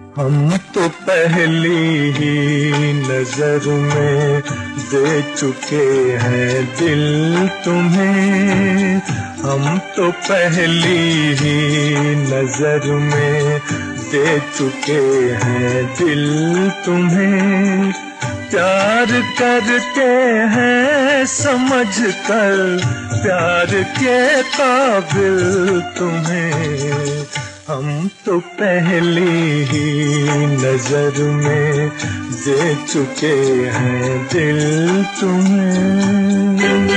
हम तो पहली ही नजर में दे चुके हैं दिल तुम्हें। हम तो पहली ही नजर में दे चुके हैं दिल तुम्हें। प्यार करते हैं समझ कर प्यार के काबिल तुम्हें। हम तो पहली ही नजर में दे चुके हैं दिल तुम्हें।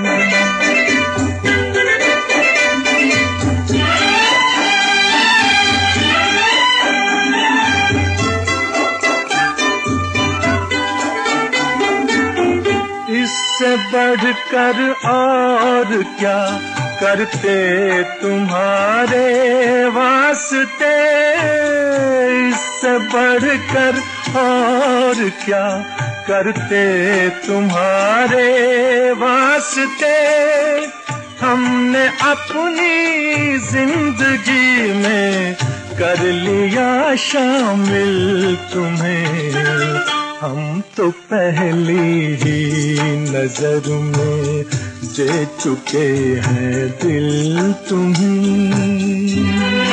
इससे बढ़कर और क्या करते तुम्हारे वास्ते। इससे बढ़कर और क्या करते तुम्हारे वास्ते। हमने अपनी जिंदगी में कर लिया शामिल तुम्हें। हम तो पहली ही नजर में दे चुके हैं दिल तुम्हें।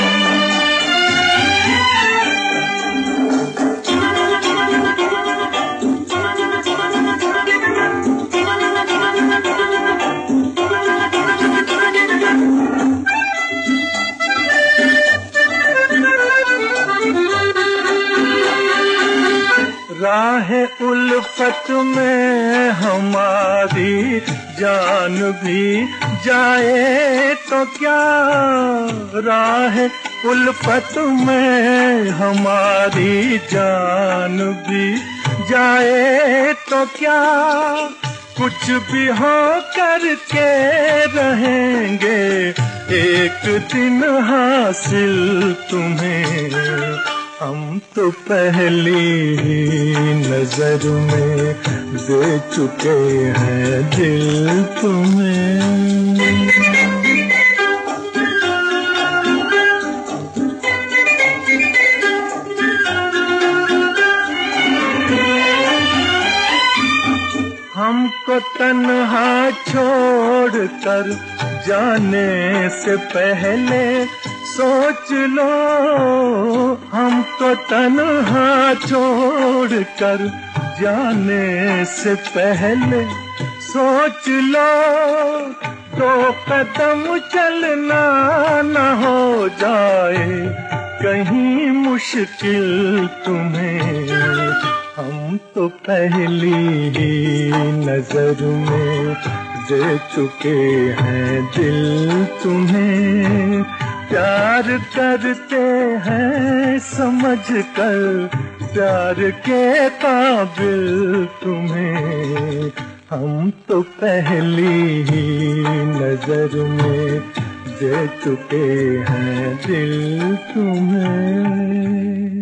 राह उल्फत में हमारी जान भी जाए तो क्या। राह उल्फत में हमारी जान भी जाए तो क्या। कुछ भी हो करके रहेंगे एक दिन हासिल तुम्हें। हम तो पहली ही नजर में दे चुके हैं दिल तुम्हें। हमको तन्हा छोड़कर जाने से पहले सोच लो। हमको तन्हा छोड़कर जाने से पहले सोच लो। दो कदम चलना न हो जाए कहीं मुश्किल तुम्हें। हम तो पहली ही नजर में दे चुके हैं दिल तुम्हें। प्यार करते हैं समझ कर प्यार के काबिल तुम्हें। हम तो पहली ही नजर में दे चुके हैं दिल तुम्हें।